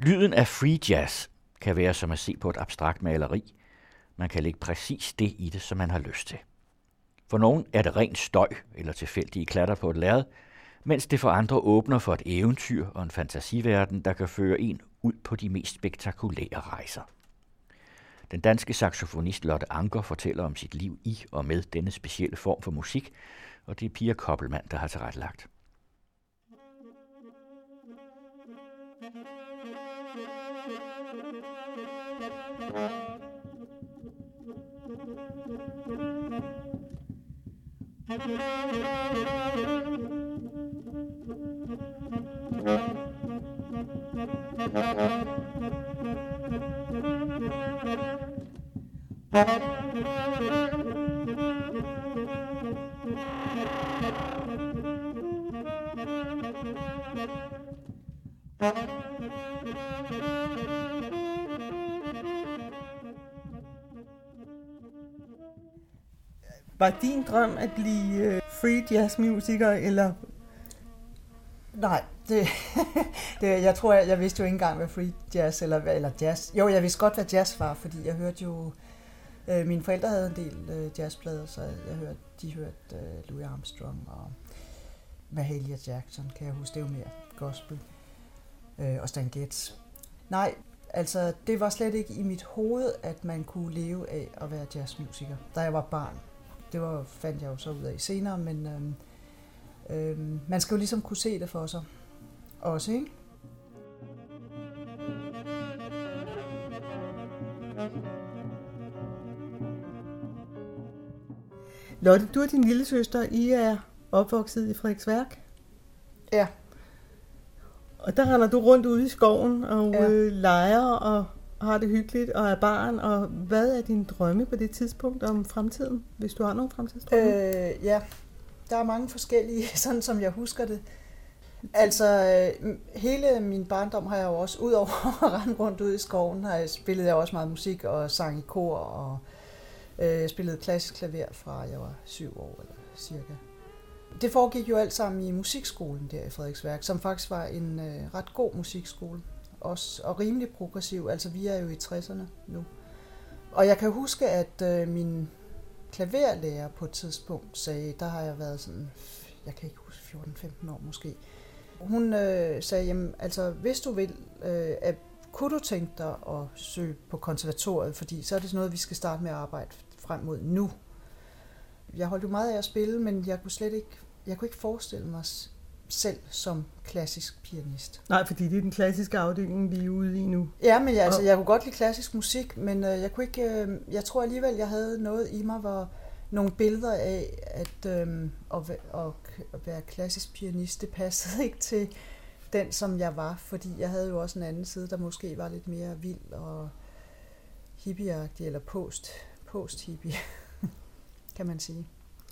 Lyden af free jazz kan være som at se på et abstrakt maleri. Man kan lægge præcis det i det, som man har lyst til. For nogen er det ren støj eller tilfældige klatter på et lærred, mens det for andre åbner for et eventyr og en fantasiverden, der kan føre en ud på de mest spektakulære rejser. Den danske saxofonist Lotte Anker fortæller om sit liv i og med denne specielle form for musik, og det er Pia Koppelmann, der har tilrettelagt. Var din drøm at blive free jazzmusiker, eller? Nej, jeg tror, jeg vidste jo ikke engang, hvad free jazz eller jazz. Jo, jeg vidste godt, hvad jazz var, fordi jeg hørte jo... mine forældre havde en del jazzplader, så de hørte Louis Armstrong og Mahalia Jackson, kan jeg huske. Det er jo mere gospel. Og Stan Getz. Nej, altså det var slet ikke i mit hoved, at man kunne leve af at være jazzmusiker, da jeg var barn. Det fandt jeg jo så ud af senere, men man skal jo ligesom kunne se det for sig også, ikke? Lotte, du og din lille søster, I er opvokset i Frederiksværk. Ja. Og der render du rundt ude i skoven og leger og har det hyggeligt og er barn. Og hvad er dine drømme på det tidspunkt om fremtiden, hvis du har nogle fremtidsdrømme? Ja, der er mange forskellige, sådan som jeg husker det. Altså, hele min barndom har jeg jo også, udover at rende rundt ude i skoven, spillede jeg også meget musik og sang i kor, og jeg spillede klassisk klaver fra jeg var 7 år eller cirka. Det foregik jo alt sammen i musikskolen der i Frederiksværk, som faktisk var en ret god musikskole, også, og rimelig progressiv. Altså, vi er jo i 60'erne nu. Og jeg kan huske, at min klaverlærer på et tidspunkt sagde, der har jeg været sådan, jeg kan ikke huske, 14-15 år måske. Hun sagde, jamen, altså, hvis du vil, kunne du tænke dig at søge på konservatoriet, fordi så er det sådan noget, vi skal starte med at arbejde frem mod nu. Jeg holdt jo meget af at spille, men jeg kunne ikke forestille mig selv som klassisk pianist. Nej, fordi det er den klassiske afdeling, vi er ude i nu. Ja, men jeg kunne godt lide klassisk musik, men jeg tror alligevel, jeg havde noget i mig, hvor nogle billeder af at være klassisk pianist, det passede ikke til den, som jeg var, fordi jeg havde jo også en anden side, der måske var lidt mere vild og hippieagtig, eller post-hippie, kan man sige.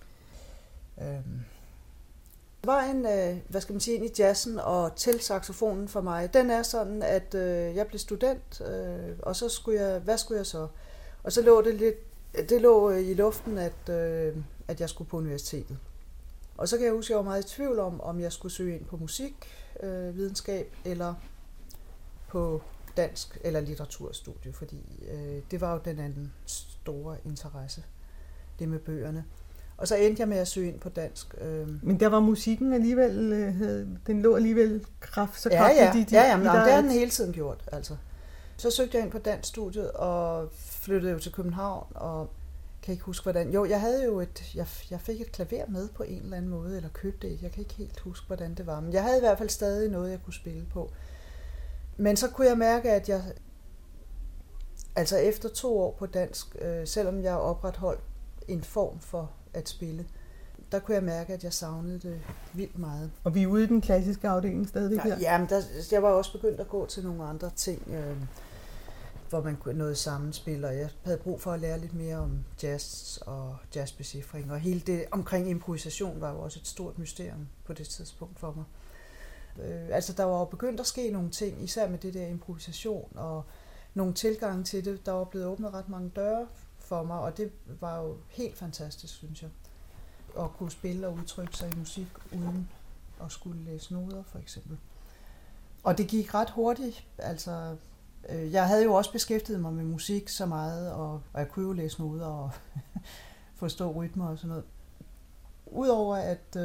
Vejen, ind i jazzen og til saxofonen for mig, den er sådan, at jeg blev student, og så hvad skulle jeg så? Og så lå det lå i luften, at jeg skulle på universitetet. Og så kan jeg huske, at jeg var meget i tvivl om jeg skulle søge ind på musikvidenskab eller på dansk eller litteraturstudie, fordi det var jo den anden store interesse, det med bøgerne. Og så endte jeg med at søge ind på dansk. Men der var musikken alligevel, den lå alligevel kraftigt. Ja, det har den hele tiden gjort. Altså. Så søgte jeg ind på danskstudiet og flyttede jo til København, og kan ikke huske hvordan. Jo, jeg havde jo jeg fik et klaver med på en eller anden måde, eller købte det. Jeg kan ikke helt huske, hvordan det var, men jeg havde i hvert fald stadig noget, jeg kunne spille på. Men så kunne jeg mærke, at jeg, altså efter 2 år på dansk, selvom jeg opretholdt en form for at spille, der kunne jeg mærke, at jeg savnede det vildt meget. Og vi er ude i den klassiske afdeling stadigvæk her? Ja, men jeg var også begyndt at gå til nogle andre ting, hvor man kunne noget sammenspil, og jeg havde brug for at lære lidt mere om jazz og jazzbeciffring, og hele det omkring improvisation var jo også et stort mysterium på det tidspunkt for mig. Altså der var jo begyndt at ske nogle ting, især med det der improvisation, og nogle tilgange til det. Der var blevet åbnet ret mange døre for mig, og det var jo helt fantastisk, synes jeg. At kunne spille og udtrykke sig i musik, uden at skulle læse noder, for eksempel. Og det gik ret hurtigt. Altså, jeg havde jo også beskæftiget mig med musik så meget, og jeg kunne jo læse noder og forstå rytmer og sådan noget. Udover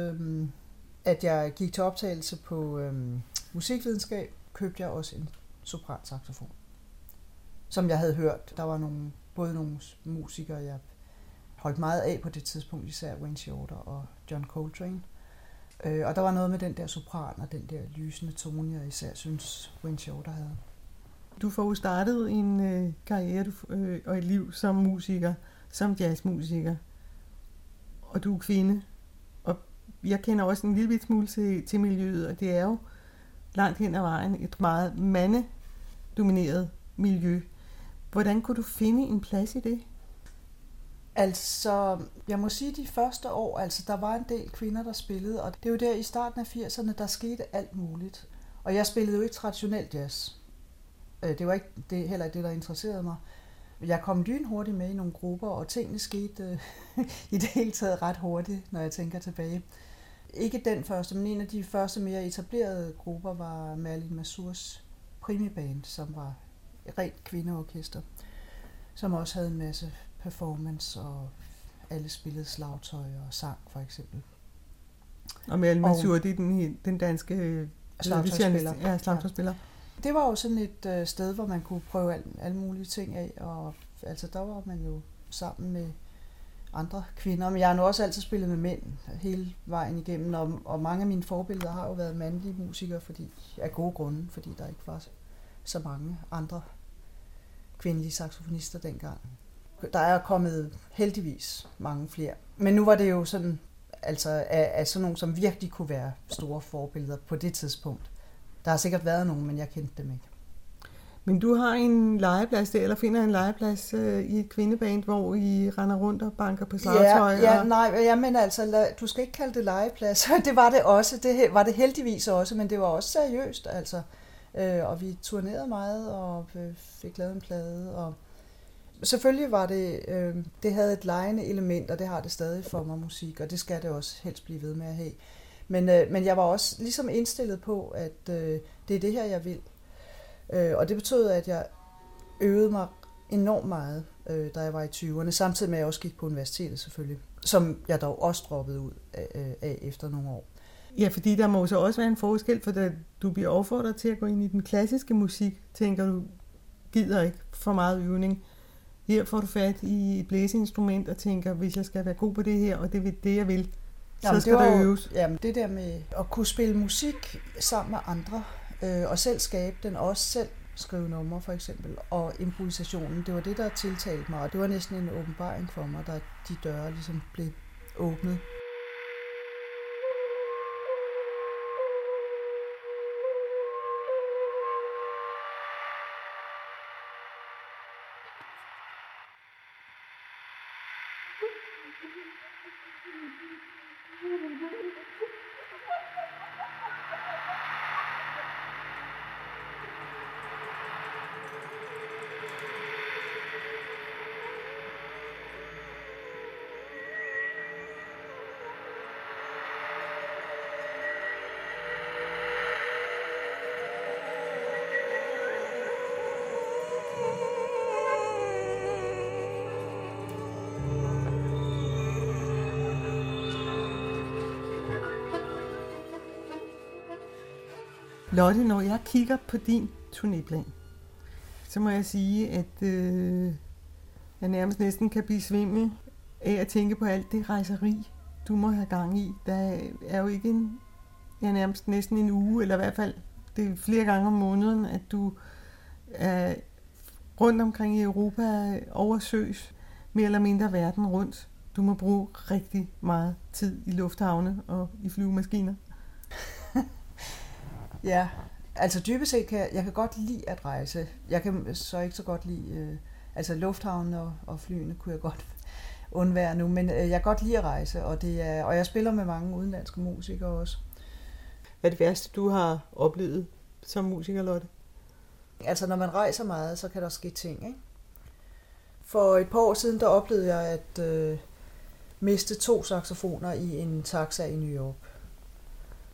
at jeg gik til optagelse på musikvidenskab, købte jeg også en sopransaxofon, som jeg havde hørt. Der var både nogle musikere, jeg holdt meget af på det tidspunkt, især Wayne Shorter og John Coltrane. Og der var noget med den der sopran og den der lysende tone, jeg især synes, Wayne Shorter havde. Du får jo startet en karriere og et liv som musiker, som jazzmusiker, og du er kvinde. Og jeg kender også en lille smule til miljøet, og det er jo langt hen ad vejen et meget mandedomineret miljø. Hvordan kunne du finde en plads i det? Altså, jeg må sige, de første år, altså der var en del kvinder, der spillede, og det er jo der i starten af 80'erne, der skete alt muligt. Og jeg spillede jo ikke traditionel jazz. Det var ikke heller det, der interesserede mig. Jeg kom lynhurtigt med i nogle grupper, og tingene skete i det hele taget ret hurtigt, når jeg tænker tilbage. Ikke den første, men en af de første mere etablerede grupper var Marilyn Mazurs Primiband, som var et rent kvindeorkester, som også havde en masse performance, og alle spillede slagtøj og sang, for eksempel. Og Marilyn Mazur, det er den danske slagtøjspiller. Ja, slagtøjspiller. Ja. Det var jo sådan et sted, hvor man kunne prøve alle mulige ting af, og altså der var man jo sammen med andre kvinder, men jeg har nu også altid spillet med mænd hele vejen igennem, og mange af mine forbilleder har jo været mandlige musikere, af gode grunde, fordi der ikke var så mange andre kvindelige saxofonister dengang. Der er kommet heldigvis mange flere, men nu var det jo sådan, altså af sådan nogle, som virkelig kunne være store forbilleder på det tidspunkt. Der har sikkert været nogen, men jeg kendte dem ikke. Men du har en legeplads der, eller finder en legeplads i et kvindeband, hvor I render rundt og banker på slagtøj? Men altså, du skal ikke kalde det legeplads. Det var det også. Det var det heldigvis også, men det var også seriøst, altså. Og vi turnerede meget og fik lavet en plade. Og selvfølgelig var det, det havde et legende element, og det har det stadig for mig, musik, og det skal det også helst blive ved med at have. Men jeg var også ligesom indstillet på, at det er det her, jeg vil. Og det betød, at jeg øvede mig enormt meget, da jeg var i 20'erne, samtidig med, at jeg også gik på universitetet selvfølgelig, som jeg dog også droppede ud af efter nogle år. Ja, fordi der må så også være en forskel, for da du bliver opfordret til at gå ind i den klassiske musik, tænker du, gider ikke for meget øvning. Her får du fat i et blæseinstrument og tænker, hvis jeg skal være god på det her, og det er det, jeg vil, så skal der øves. Jamen det der med at kunne spille musik sammen med andre, og selv skabe den, også selv skrive numre for eksempel, og improvisationen, det var det, der tiltalte mig, og det var næsten en åbenbaring for mig, da de døre ligesom blev åbnet. Lotte, når jeg kigger på din turnéplan, så må jeg sige, at jeg nærmest næsten kan blive svimmel af at tænke på alt det rejseri, du må have gang i. Der er jo ikke nærmest næsten en uge, eller i hvert fald det er flere gange om måneden, at du er rundt omkring i Europa, oversøs, mere eller mindre verden rundt. Du må bruge rigtig meget tid i lufthavne og i flyvemaskiner. Ja, altså dybest set kan jeg kan godt lide at rejse. Jeg kan så ikke så godt lide, altså lufthavnen og flyene kunne jeg godt undvære nu, men jeg kan godt lide at rejse, og jeg spiller med mange udenlandske musikere også. Hvad er det værste, du har oplevet som musiker, Lotte? Altså når man rejser meget, så kan der ske ting, ikke? For et par år siden, der oplevede jeg at miste 2 saxofoner i en taxa i New York.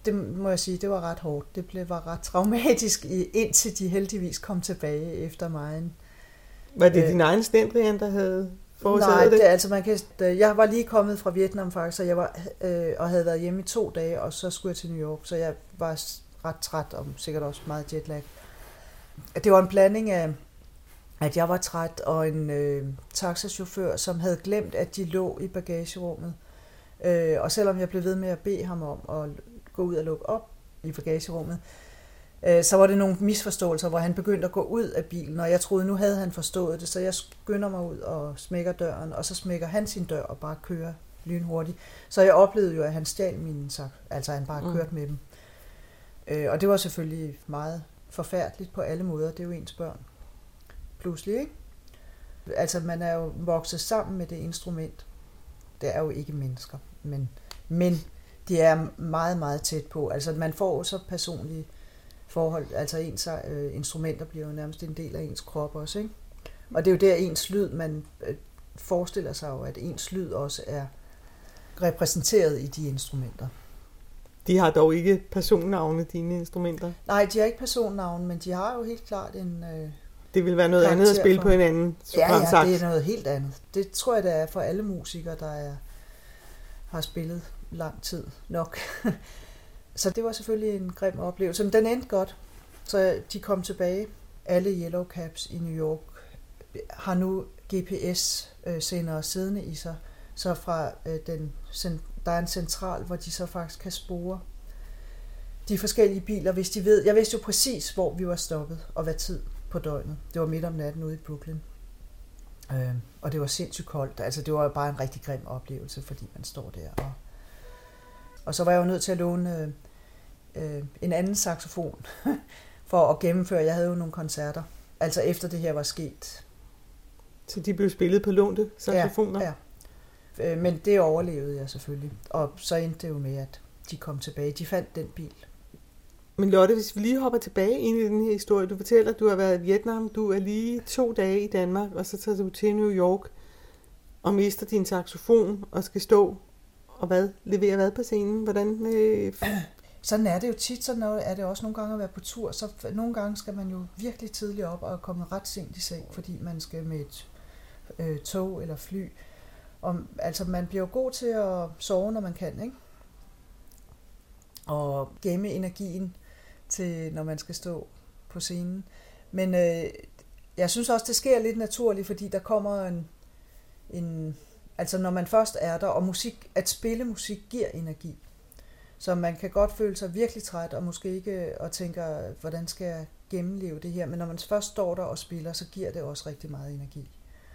det må jeg sige, det var ret hårdt. Det var ret traumatisk, indtil de heldigvis kom tilbage efter mig. Var det din egen Stendrian, der havde forårsaget det? Nej, altså jeg var lige kommet fra Vietnam faktisk, og jeg var, og havde været hjemme i 2 dage, og så skulle jeg til New York, så jeg var ret træt og sikkert også meget jetlag. Det var en blanding af, at jeg var træt, og en taxachauffør, som havde glemt, at de lå i bagagerummet. Og selvom jeg blev ved med at bede ham om at gå ud og lukke op i bagagerummet, så var det nogle misforståelser, hvor han begyndte at gå ud af bilen, og jeg troede, nu havde han forstået det, så jeg skynder mig ud og smækker døren, og så smækker han sin dør og bare kører lynhurtigt. Så jeg oplevede jo, at han stjal mine altså han bare kørte med dem. Og det var selvfølgelig meget forfærdeligt på alle måder. Det er jo ens børn. Pludselig, ikke? Altså, man er jo vokset sammen med det instrument. Det er jo ikke mennesker, men de er meget, meget tæt på. Altså, man får så personlige forhold. Altså, ens instrumenter bliver jo nærmest en del af ens krop også, ikke? Og det er jo der ens lyd, man forestiller sig jo, at ens lyd også er repræsenteret i de instrumenter. De har dog ikke personnavne, dine instrumenter? Nej, de har ikke personnavne, men de har jo helt klart en det vil være noget andet at spille på en anden sopransax. Ja, det er noget helt andet. Det tror jeg, det er for alle musikere, der har spillet lang tid nok. Så det var selvfølgelig en grim oplevelse, men den endte godt. Så de kom tilbage. Alle Yellow Caps i New York har nu GPS-sendere siddende i sig. Så fra der er en central, hvor de så faktisk kan spore de forskellige biler, hvis de ved. Jeg vidste jo præcis, hvor vi var stoppet, og hvad tid på døgnet. Det var midt om natten ude i Brooklyn. Og det var sindssygt koldt. Altså, det var bare en rigtig grim oplevelse, fordi man står der. Og så var jeg jo nødt til at låne en anden saxofon for at gennemføre. Jeg havde jo nogle koncerter, altså efter det her var sket. Så de blev spillet på lånte saxofoner? Ja. Men det overlevede jeg selvfølgelig. Og så endte det jo med, at de kom tilbage. De fandt den bil. Men Lotte, hvis vi lige hopper tilbage ind i den her historie. Du fortæller, at du har været i Vietnam. Du er lige 2 dage i Danmark, og så tager du til New York og mister din saxofon og skal stå og levere hvad på scenen? Hvordan? Sådan er det jo tit. Sådan er det også nogle gange at være på tur. Så nogle gange skal man jo virkelig tidligt op og komme ret sent i seng, fordi man skal med et tog eller fly. Og, altså, man bliver jo god til at sove, når man kan, ikke? Og gemme energien til, når man skal stå på scenen. Men jeg synes også, det sker lidt naturligt, fordi der kommer altså når man først er der, og at spille musik giver energi. Så man kan godt føle sig virkelig træt, og måske ikke og tænker, hvordan skal jeg gennemleve det her? Men når man først står der og spiller, så giver det også rigtig meget energi.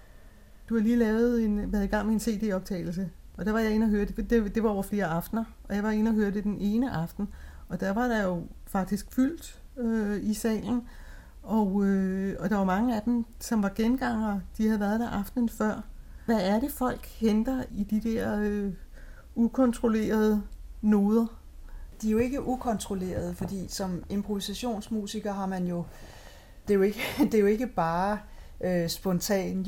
Du har lige været i gang med en CD-optagelse, og der var jeg inde og høre det var over flere aftener, og jeg var inde og høre det den ene aften, og der var der jo faktisk fyldt i salen, og der var mange af dem, som var gengangere, de havde været der aftenen før. Hvad er det, folk henter i de der ukontrollerede noder? De er jo ikke ukontrollerede, fordi som improvisationsmusiker har man jo, det er jo ikke bare spontan,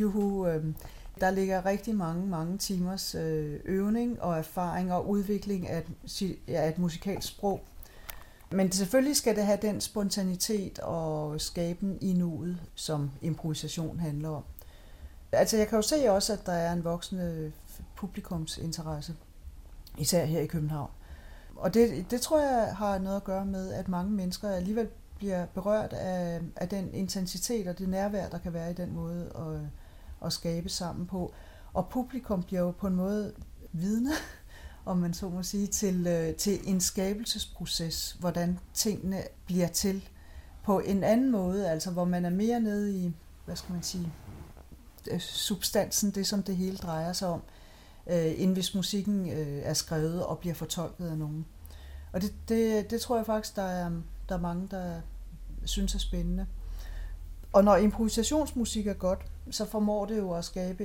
der ligger rigtig mange timers øvning og erfaring og udvikling af et musikalsk sprog. Men selvfølgelig skal det have den spontanitet og skaben i nuet, som improvisation handler om. Altså jeg kan jo se også, at der er en voksende publikumsinteresse, især her i København. Og det tror jeg har noget at gøre med, at mange mennesker alligevel bliver berørt af den intensitet og det nærvær, der kan være i den måde at skabe sammen på. Og publikum bliver jo på en måde vidne, om man så må sige, til en skabelsesproces, hvordan tingene bliver til på en anden måde, altså hvor man er mere nede i, hvad skal man sige, substansen, det som det hele drejer sig om, end hvis musikken er skrevet og bliver fortolket af nogen. Og det tror jeg faktisk, der er mange, der synes er spændende. Og når improvisationsmusik er godt, så formår det jo at skabe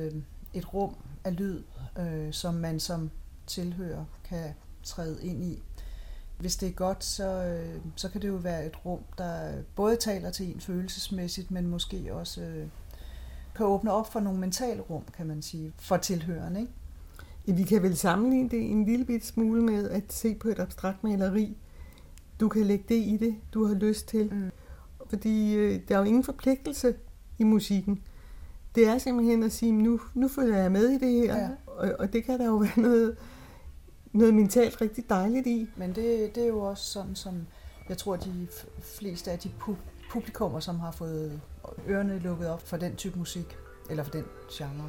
et rum af lyd, som man som tilhører kan træde ind i. Hvis det er godt, så kan det jo være et rum, der både taler til en følelsesmæssigt, men måske også kan åbne op for nogle mentale rum, kan man sige, for tilhørende, ikke? Ja, vi kan vel sammenligne det en lille bit smule med at se på et abstrakt maleri. Du kan lægge det i det, du har lyst til. Fordi der er jo ingen forpligtelse i musikken. Det er simpelthen at sige, nu følger jeg med i det her. Ja. Og det kan der jo være noget mentalt rigtig dejligt i. Men det er jo også sådan, som jeg tror, de fleste af de publikummer, som har fået ørerne lukket op for den type musik, eller for den genre.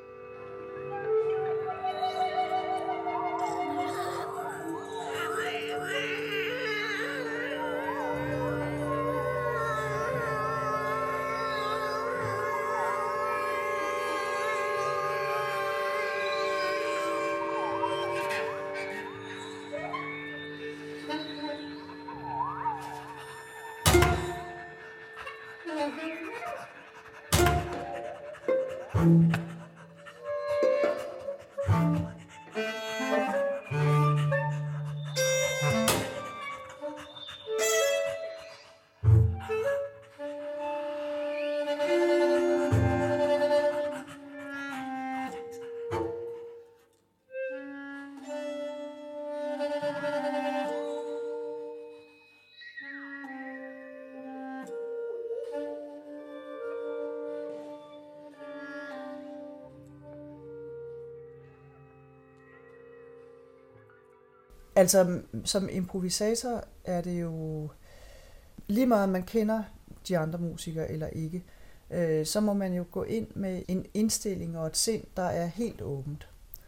Altså, som improvisator er det jo lige meget, man kender de andre musikere eller ikke, så må man jo gå ind med en indstilling og et sind, der er helt åbent.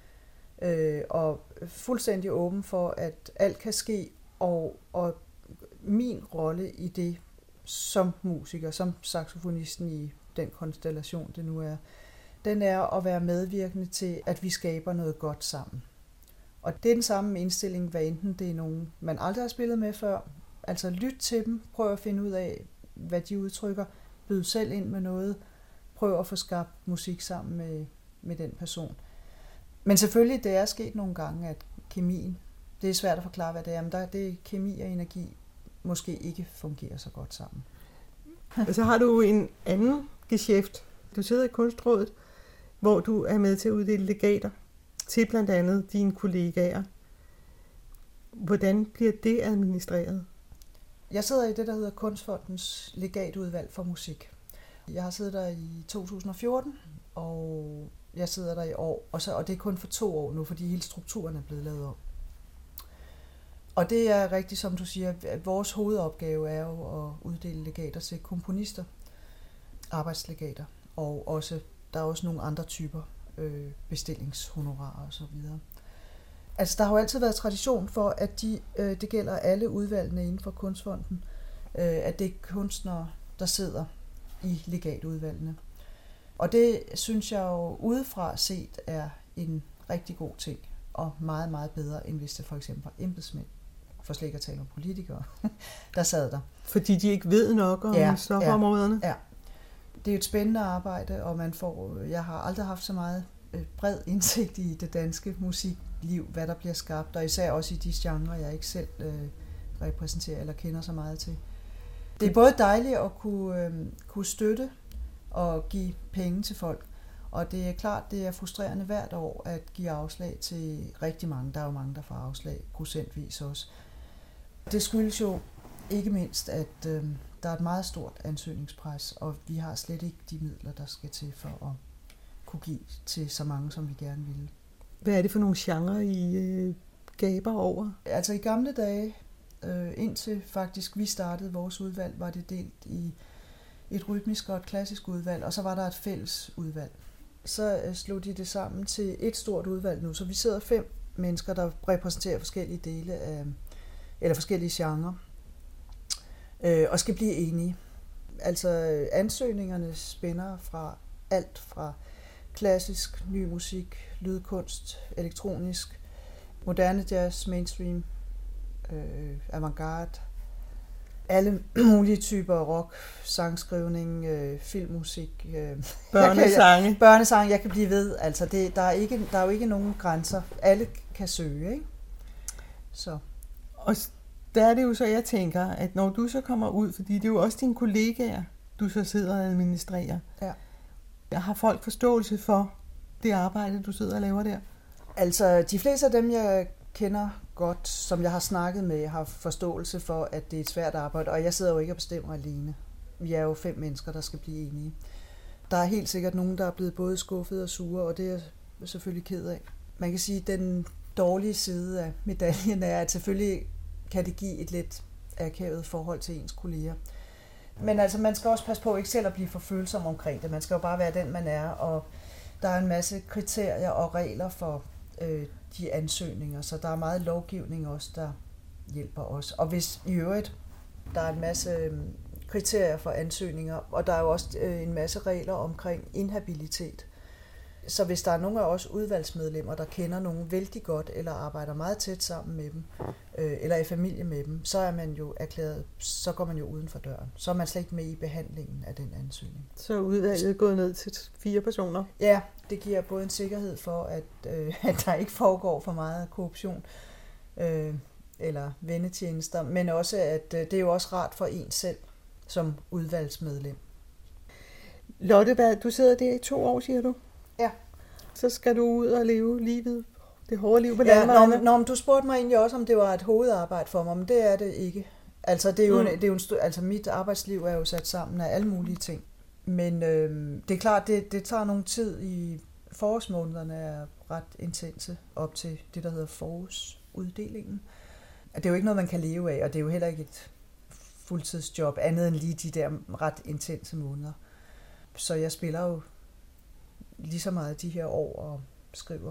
Og fuldstændig åben for, at alt kan ske, og min rolle i det som musiker, som saxofonisten i den konstellation, det nu er, den er at være medvirkende til, at vi skaber noget godt sammen. Og det er den samme indstilling, hvad enten det er nogen, man aldrig har spillet med før. Altså lyt til dem, prøv at finde ud af, hvad de udtrykker, byd selv ind med noget, prøv at få skabt musik sammen med den person. Men selvfølgelig, det er sket nogle gange, at kemien, det er svært at forklare, hvad det er, men det er kemi og energi måske ikke fungerer så godt sammen. Og så har du en anden geschæft. Du sidder i Kunstrådet, hvor du er med til at uddele legater til blandt andet dine kollegaer. Hvordan bliver det administreret? Jeg sidder i det, der hedder Kunstfondens legatudvalg for musik. Jeg har siddet der i 2014, og jeg sidder der i år, og det er kun for 2 år nu, fordi hele strukturen er blevet lavet om. Og det er rigtigt, som du siger, at vores hovedopgave er jo at uddele legater til komponister, arbejdslegater, og også, der er også nogle andre typer bestillingshonorarer og så videre. Altså, der har jo altid været tradition for, at det gælder alle udvalgene inden for Kunstfonden, at det er kunstnere, der sidder i legatudvalgene. Og det synes jeg jo udefra set er en rigtig god ting, og meget, meget bedre, end hvis det for eksempel var embedsmænd, for slet ikke at tale om politikere, der sad der. Fordi de ikke ved nok om stofområderne? Ja. Det er jo et spændende arbejde, og jeg har aldrig haft så meget bred indsigt i det danske musikliv, hvad der bliver skabt, og især også i de genrer, jeg ikke selv repræsenterer eller kender så meget til. Det er både dejligt at kunne støtte og give penge til folk, og det er klart, det er frustrerende hvert år at give afslag til rigtig mange. Der er jo mange, der får afslag, procentvis også. Det skyldes jo ikke mindst, at der er et meget stort ansøgningspres, og vi har slet ikke de midler, der skal til for at kunne give til så mange, som vi gerne ville. Hvad er det for nogle genrer, I gaber over? Altså i gamle dage, indtil faktisk vi startede vores udvalg, var det delt i et rytmisk og et klassisk udvalg, og så var der et fælles udvalg. Så slog de det sammen til et stort udvalg nu, så vi sidder 5 mennesker, der repræsenterer forskellige dele af, eller forskellige genrer, og skal blive enige. Altså ansøgningerne spænder fra alt fra klassisk, ny musik, lydkunst, elektronisk, moderne jazz, mainstream, avantgarde, alle mulige typer rock, sangskrivning, filmmusik, børnesange, jeg kan blive ved. Altså der er jo ikke nogen grænser. Alle kan søge, ikke? Så. Og der er det jo så, jeg tænker, at når du så kommer ud, fordi det er jo også dine kollegaer, du så sidder og administrerer. Ja. Har folk forståelse for det arbejde, du sidder og laver der? Altså, de fleste af dem, jeg kender godt, som jeg har snakket med, har forståelse for, at det er et svært arbejde, og jeg sidder jo ikke og bestemmer alene. Vi er jo 5 mennesker, der skal blive enige. Der er helt sikkert nogen, der er blevet både skuffet og sure, og det er jeg selvfølgelig ked af. Man kan sige, at den dårlige side af medaljen er, at selvfølgelig kan det give et lidt akavet forhold til ens kolleger. Men altså, man skal også passe på ikke selv at blive for følsom omkring det. Man skal jo bare være den, man er, og der er en masse kriterier og regler for de ansøgninger, så der er meget lovgivning også, der hjælper os. Og hvis i øvrigt, der er en masse kriterier for ansøgninger, og der er jo også en masse regler omkring inhabilitet. Så hvis der er nogle af os udvalgsmedlemmer, der kender nogen vældig godt, eller arbejder meget tæt sammen med dem, eller er i familie med dem, så er man jo erklæret, så går man jo uden for døren. Så er man slet ikke med i behandlingen af den ansøgning. Så er udvalget gået ned til 4 personer? Ja, det giver både en sikkerhed for, at der ikke foregår for meget korruption, eller vennetjenester, men også, at det er jo også rart for en selv som udvalgsmedlem. Lotte, du sidder der i 2 år, siger du? Ja. Så skal du ud og leve livet, det hårde liv på landvejen. Når du spurgte mig egentlig også, om det var et hovedarbejde for mig, men det er det ikke. Altså, det er jo altså mit arbejdsliv er jo sat sammen af alle mulige ting. Men det er klart, det tager nogle tid i forårsmånederne er ret intense op til det, der hedder forårsuddelingen. Det er jo ikke noget, man kan leve af, og det er jo heller ikke et fuldtidsjob, andet end lige de der ret intense måneder. Så jeg spiller jo lige så meget de her år og skriver.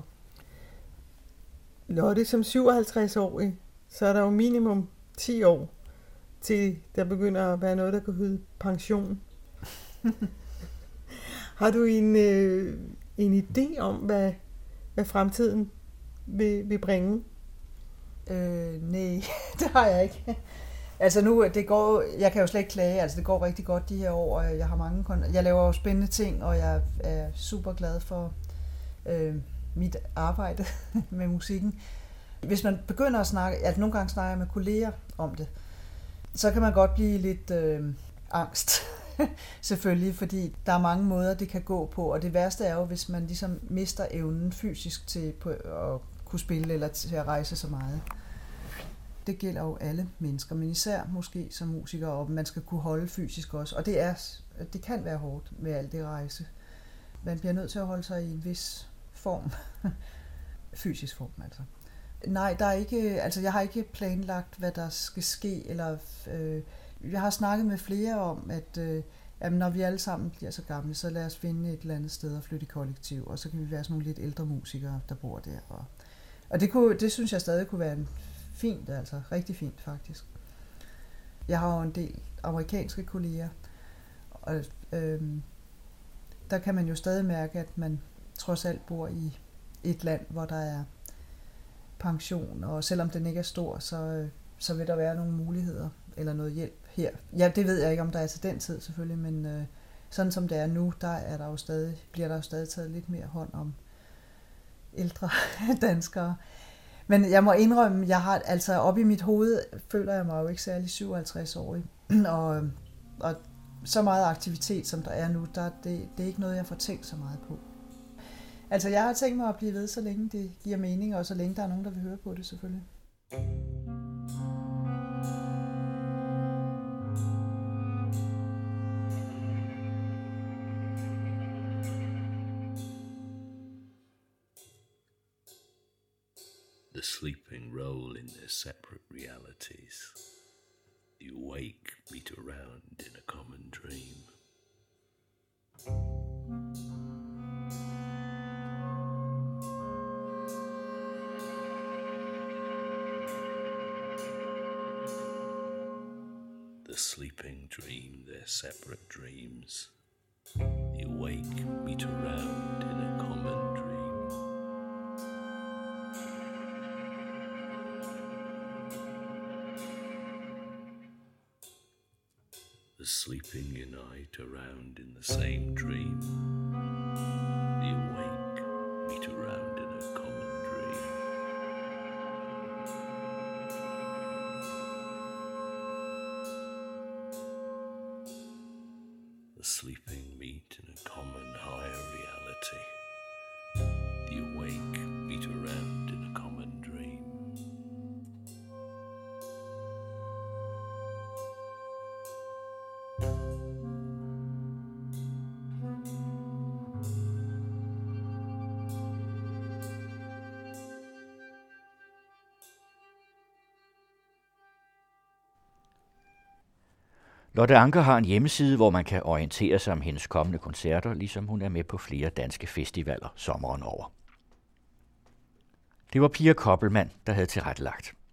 Lotte, som 57-årig, så er der jo minimum 10 år til der begynder at være noget, der kan hedde pension. Har du en idé om, hvad fremtiden vil bringe? Nej, det har jeg ikke. Altså nu, jeg kan jo slet ikke klage, altså det går rigtig godt de her år, og jeg laver jo spændende ting, og jeg er super glad for mit arbejde med musikken. Hvis man begynder at snakke, altså nogle gange snakker jeg med kolleger om det, så kan man godt blive lidt angst, selvfølgelig, fordi der er mange måder, det kan gå på, og det værste er jo, hvis man ligesom mister evnen fysisk til at kunne spille eller til at rejse så meget. Det gælder jo alle mennesker, men især måske som musikere, og man skal kunne holde fysisk også. Og det kan være hårdt med alt det rejse. Man bliver nødt til at holde sig i en vis form. Fysisk form, altså. Nej, der er ikke, altså jeg har ikke planlagt, hvad der skal ske, eller jeg har snakket med flere om, at når vi alle sammen bliver så gamle, så lad os finde et eller andet sted at flytte i kollektiv, og så kan vi være sådan nogle lidt ældre musikere, der bor der. Og det synes jeg stadig kunne være fint, altså rigtig fint faktisk. Jeg har jo en del amerikanske kolleger, og der kan man jo stadig mærke, at man trods alt bor i et land, hvor der er pension, og selvom den ikke er stor, så vil der være nogle muligheder eller noget hjælp her. Ja, det ved jeg ikke, om der er til den tid selvfølgelig, men sådan som det er nu, bliver der jo stadig taget lidt mere hånd om ældre danskere. Men jeg må indrømme, jeg har altså oppe i mit hoved, føler jeg mig jo ikke særlig 57-årig, og så meget aktivitet, som der er nu, det er ikke noget, jeg får tænkt så meget på. Altså, jeg har tænkt mig at blive ved, så længe det giver mening, og så længe der er nogen, der vil høre på det, selvfølgelig. The sleeping roll in their separate realities. The awake meet around in a common dream. The sleeping dream their separate dreams. The awake meet around in a common dream. The sleeping unite around in the same dream. The awake meet around in a common dream. The sleeping meet in a common higher reality. The awake meet around in a common dream. Lotte Anker har en hjemmeside, hvor man kan orientere sig om hendes kommende koncerter, ligesom hun er med på flere danske festivaler sommeren over. Det var Pia Koppelmann, der havde tilrettelagt.